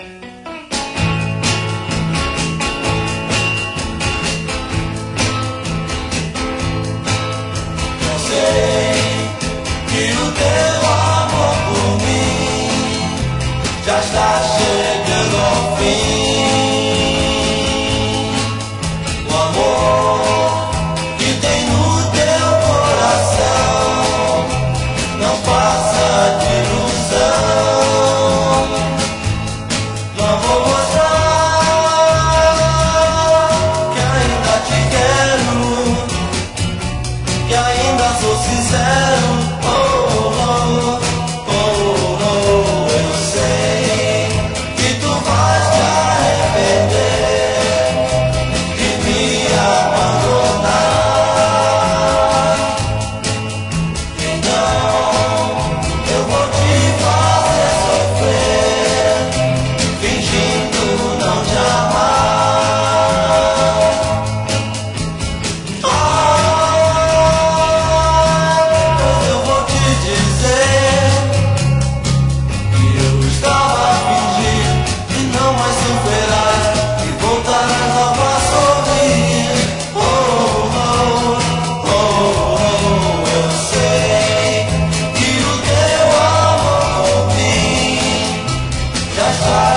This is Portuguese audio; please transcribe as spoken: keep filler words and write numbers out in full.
Já está chegando ao fim. O amor que tem no teu coração não passa de ilusão. Não vou mostrar que ainda te quero, que ainda sou sincero. Oh, oh, oh, oh, eu sei que tu vais te arrepender de me abandonar. Então eu vou te fazer sofrer, fingindo não te amar. Ah, pois eu vou te dizer que eu estava a fingir e não mais superar, e voltarás logo a sorrir. Oh, oh, oh, oh, eu sei que o teu amor por mim já está